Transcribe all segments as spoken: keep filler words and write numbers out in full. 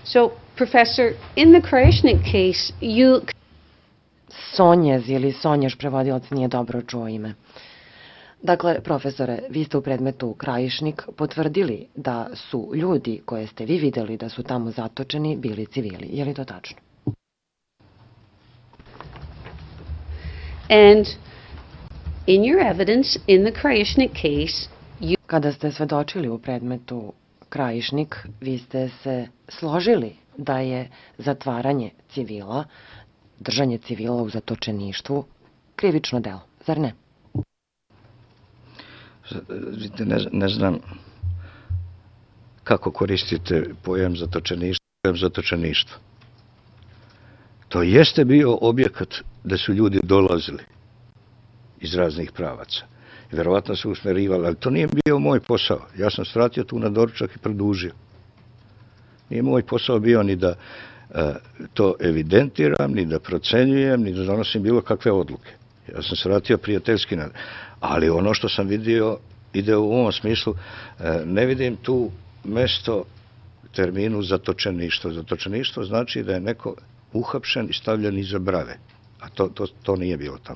So, Professor, in the Krajisnik case, you... Sonjez ili Sonješ, prevodilac nije dobro čuo ime. Dakle, profesore, vi ste u predmetu Krajišnik potvrdili da su ljudi koje ste vi videli da su tamo zatočeni bili civili. Je li to tačno? And in your evidence in the Krajisnik case, you... Kada ste svedočili u predmetu Krajišnik, vi ste se složili da je zatvaranje civila, držanje civila u zatočeništvu, krivično delo, zar ne? Ne, ne znam kako koristite pojam zatočeništva. Pojam zatočeništva. To jeste bio objekat da su ljudi dolazili iz raznih pravaca. Verovatno se usmerivali, ali to nije bio moj posao. Ja sam svratio tu na doručak i produžio. Nije moj posao bio ni da e, to evidentiram, ni da procenjujem, ni da donosim bilo kakve odluke. Ja sam se vratio prijateljski, ali ono što sam vidio ide u ovom smislu, ne vidim tu mesto terminu zatočeništvo. Zatočeništvo znači da je neko uhapšen i stavljen iza brave, a to, to, to nije bilo tamo.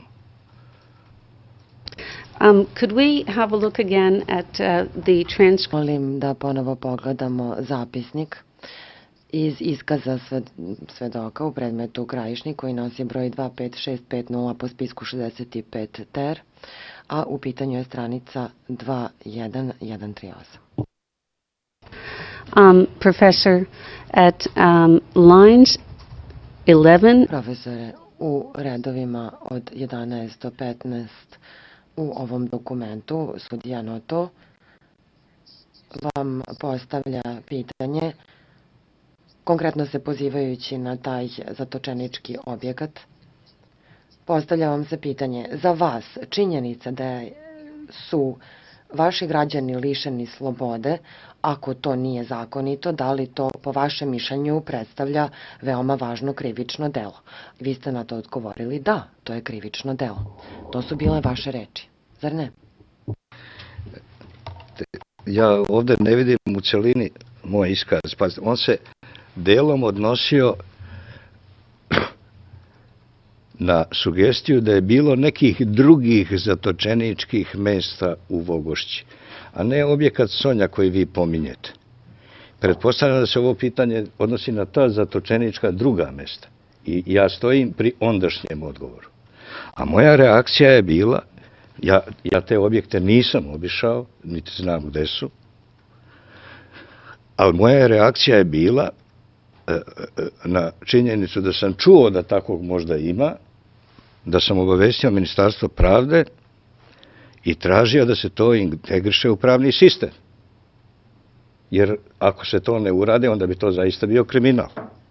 Um, could we have a look again at uh, the transcript? Molim da ponovo pogledamo zapisnik iz iskaza svedoka u predmetu Krajišnik koji nosi broj dva pet šest pet nula po spisku šezdeset pet ter, a u pitanju je stranica dva jedan jedan tri osam. Um, professor, at um, lines eleven... Profesore, u redovima od jedanaest do petnaest u ovom dokumentu sudija Noto vam postavlja pitanje, konkretno se pozivajući na taj zatočenički objekat. Postavlja vam se pitanje, za vas činjenica da su vaši građani lišeni slobode, ako to nije zakonito, da li to po vašem mišljenju predstavlja veoma važno krivično delo? Vi ste na to odgovorili da, to je krivično delo. To su bile vaše reči, zar ne? Ja ovde ne vidim u celini moj iskaz. On se delom odnosio na sugestiju da je bilo nekih drugih zatočeničkih mesta u Vogošći, a ne objekat Sonja koji vi pominjete. Pretpostavljam da se ovo pitanje odnosi na ta zatočenička druga mesta i ja stojim pri ondašnjem odgovoru. A moja reakcija je bila, ja, ja te objekte nisam obišao, niti znam gde su, ali moja reakcija je bila na činjenicu da sam čuo da takvog možda ima, da sam obavestio Ministarstvo pravde i tražio da se to integriše u pravni sistem. Jer ako se to ne urade, onda bi to zaista bio kriminal.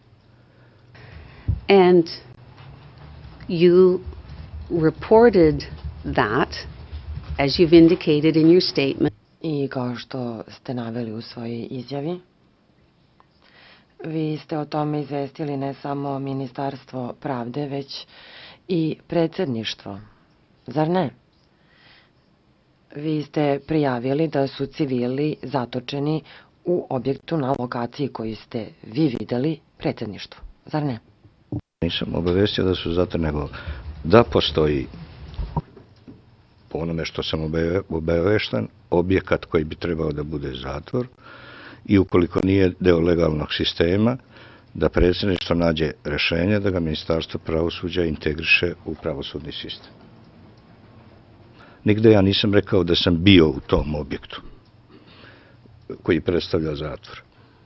And you reported that, as you've indicated in your statement. I kao što ste naveli u svojoj izjavi, vi ste o tome izvestili ne samo Ministarstvo pravde, već i predsjedništvo. Zar ne? Vi ste prijavili da su civili zatočeni u objektu na lokaciji koju ste vi videli predsjedništvu. Zar ne? Nisam obavestio da su zato, nego da postoji, po onome što sam obavešten, objekat koji bi trebao da bude zatvor i ukoliko nije deo legalnog sistema, da predsjedništvo nađe rešenje da ga Ministarstvo pravosuđa integriše u pravosudni sistem. Nigde ja nisam rekao da sam bio u tom objektu koji predstavlja zatvor.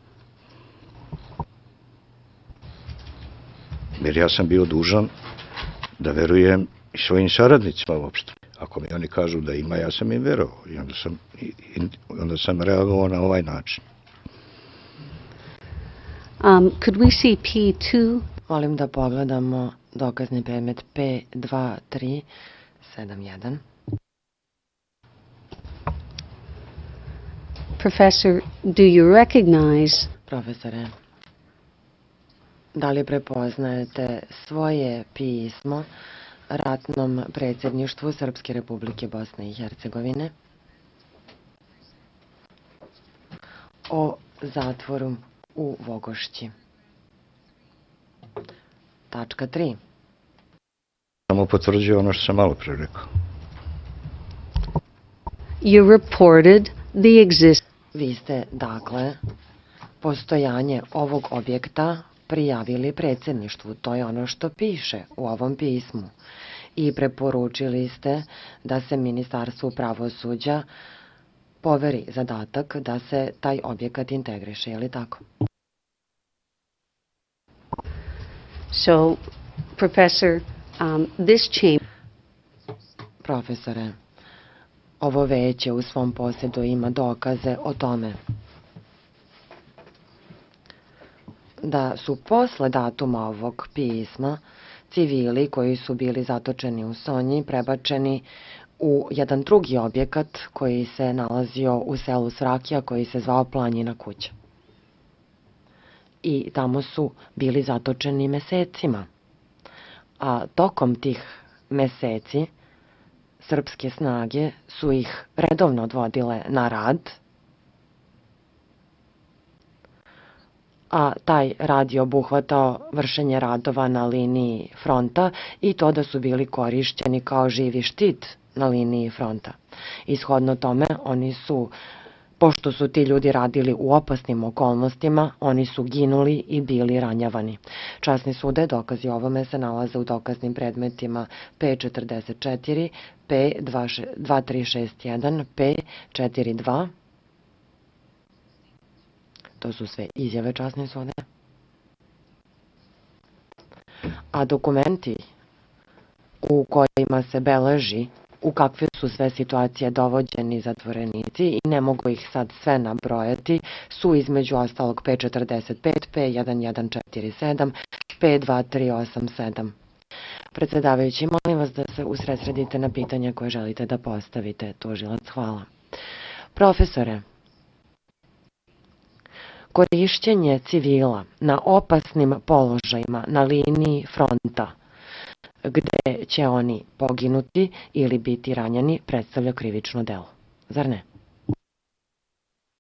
Jer ja sam bio dužan da verujem i svojim saradnicima uopšte. Ako mi oni kažu da ima, ja sam im verovao i onda sam, i, onda sam reagovao na ovaj način. Um, could we see P two? Molim da pogledamo dokazni predmet P dva tri sedam jedan. Professor, do you recognize... Profesore, da li prepoznajete svoje pismo ratnom predsjedništvu Srpske Republike Bosne i Hercegovine o zatvoru u Vogošći. Tačka tri. Samo potvrđuje ono što sam malo pre rekao. You reported the exist Vi ste, dakle, postojanje ovog objekta prijavili predsjedništvu. To je ono što piše u ovom pismu. I preporučili ste da se Ministarstvu pravosuđa poveri zadatak da se taj objekat integriše, je li tako? So, Professor, um, this chamber Profesore, ovo veće u svom posjedu ima dokaze o tome da su posle datuma ovog pisma civili koji su bili zatočeni u Sonji prebačeni u jedan drugi objekat koji se nalazio u selu Svrakija, koji se zvao Planjina kuća. I tamo su bili zatočeni mesecima. A tokom tih meseci srpske snage su ih redovno odvodile na rad, a taj rad je obuhvatao vršenje radova na liniji fronta i to da su bili korišćeni kao živi štit na liniji fronta. Ishodno tome, oni su, pošto su ti ljudi radili u opasnim okolnostima, oni su ginuli i bili ranjavani. Časni sude, dokazi ovome se nalaze u dokaznim predmetima P četrdeset četiri, P dva tri šest jedan, P četiri dva. To su sve izjave časne sude. A dokumenti u kojima se beleži u kakve su sve situacije dovođeni zatvorenici i ne mogu ih sad sve nabrojati, su između ostalog P četrdeset pet, P jedan jedan četiri sedam, P dva tri osam sedam. Predsjedavajući, molim vas da se usredsredite na pitanja koje želite da postavite. Tužilac, hvala. Profesore, korišćenje civila na opasnim položajima na liniji fronta, gde će oni poginuti ili biti ranjeni, predstavlja krivično delo. Zar ne?